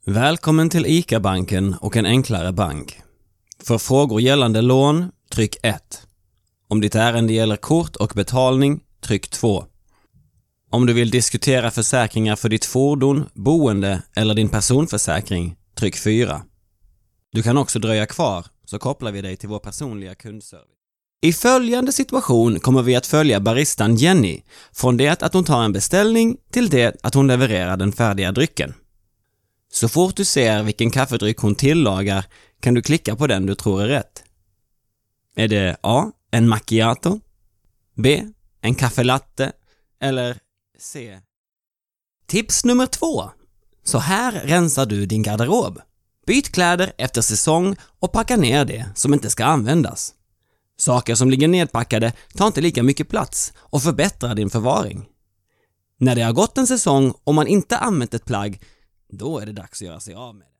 Välkommen till ICA-banken och en enklare bank. För frågor gällande lån, tryck 1. Om ditt ärende gäller kort och betalning, tryck 2. Om du vill diskutera försäkringar för ditt fordon, boende eller din personförsäkring, tryck 4. Du kan också dröja kvar, så kopplar vi dig till vår personliga kundservice. I följande situation kommer vi att följa baristan Jenny från det att hon tar en beställning till det att hon levererar den färdiga drycken. Så fort du ser vilken kaffedryck hon tillagar kan du klicka på den du tror är rätt. Är det A, en macchiato, B, en kaffe latte eller C? Tips nummer 2. Så här rensar du din garderob. Byt kläder efter säsong och packa ner det som inte ska användas. Saker som ligger nedpackade tar inte lika mycket plats och förbättrar din förvaring. När det har gått en säsong och man inte använt ett plagg, då är det dags att göra sig av med det.